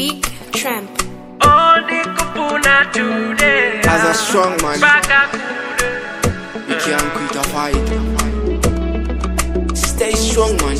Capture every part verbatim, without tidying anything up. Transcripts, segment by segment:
Big Tramp. As a strong man, you can't quit a fight. Stay strong, man,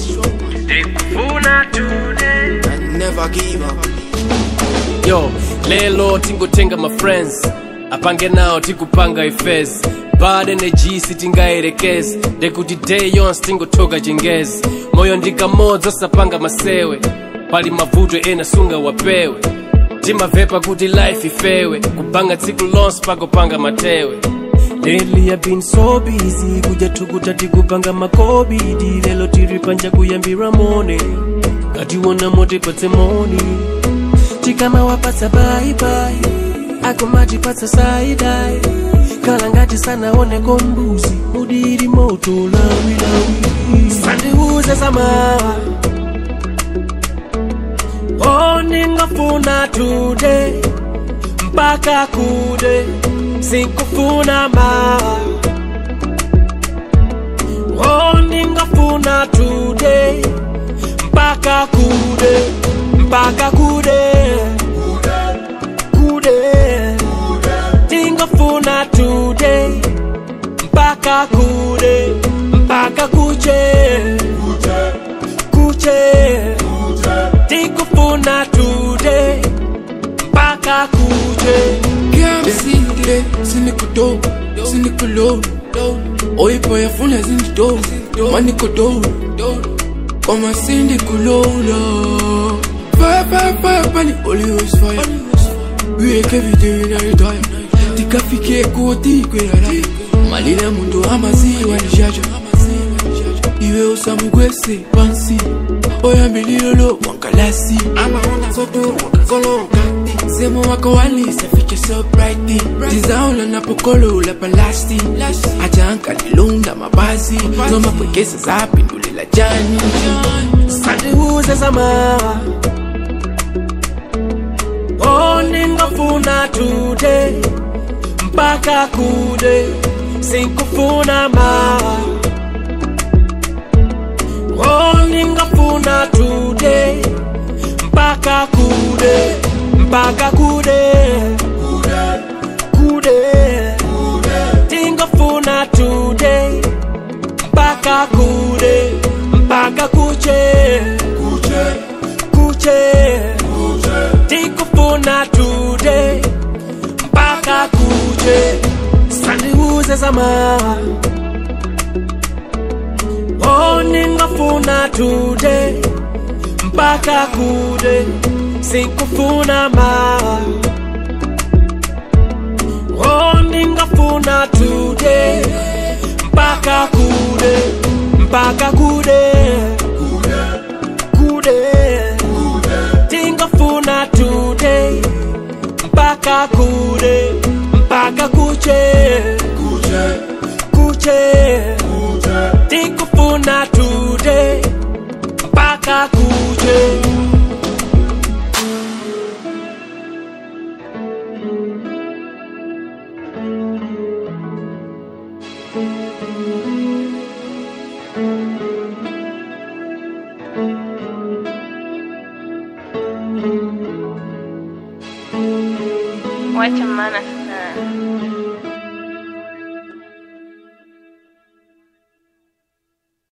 and never give up. Yo, lelo tingotenga my friends, apange nao tikupanga ifes. Bad energy sitingaerekezi, ndekuti day yonse tingotoka chingezi. Moyo ndikamodzo sapanga masewe, pali mavutwe ena sunga wapewe. Timavepa kuti life ifewe, kupanga tsiku lonse pakopanga matewe. Lately I've been so busy, kuja tukuta tikupanga makobidi. Lelo tiripanja kuyambira mone, katiwona mote patse moni. Tikama wapatsa bye bye, akomati patsa saidai. Kalangati sana one kombuzi, mudiri moto lawi lawi. Sandi uze sama, oh ningafuna today, mpaka kude, sinkufuna ma. Oh ningafuna today, mpaka kude, mpaka kude, kude. Tingafuna today, mpaka kude, mpaka kuche, kuche. Tingafuna today, mpaka kuche. Can't see today, sinikudo, sinikulo. Oye boy afuna zindido, manikodo. Kama sindikulo. Fire, fire, fire, pani always fire. We wake every day when I retire. Tikafike koti kwelala, malila mundu amaziwa nijaja. Iwe osamugwese pansi, oyambililolo wankalasi. Ama ona soto wakakolo kati, semo wako wali sefiche so brighty. Tizaula na pokolo la palasti, ajanka nilunda mabazi. Zoma pwekesa zapi ndulila jani. Sandi uze sama, oh ningafuna today, mpaka kude, sinkufuna ma. Oh ningafuna today, mpaka kude, mpaka kude, kude. Tingafuna today, mpaka kude, mpaka kuche, kuche. Tingafuna today, mpaka kuche. Sandi uze sama, oh ningafuna today, mpaka kude, sinkufuna ma. Oh ningafuna today, mpaka kude, mpaka kude, kude. Tingafuna today, mpaka kude, mpaka kuche, kuche. Tingafuna today, mpaka kuche. Wacha maana.